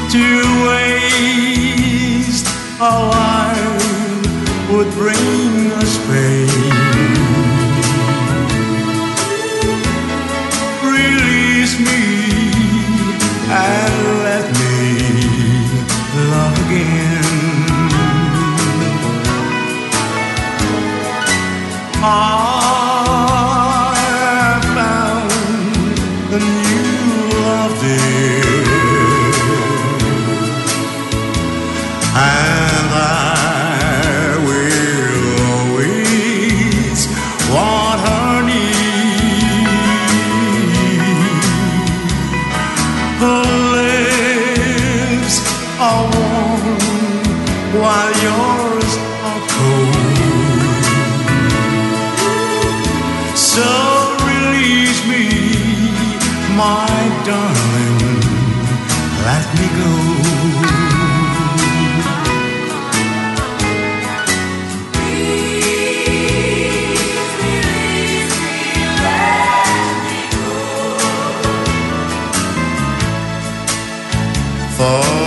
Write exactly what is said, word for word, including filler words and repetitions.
To waste a life would bring us pain. Release me and let me love again. I found a new love, dear, and I will always want her near. Her lips are warm while yours are cold. So release me, my darling, let me go. For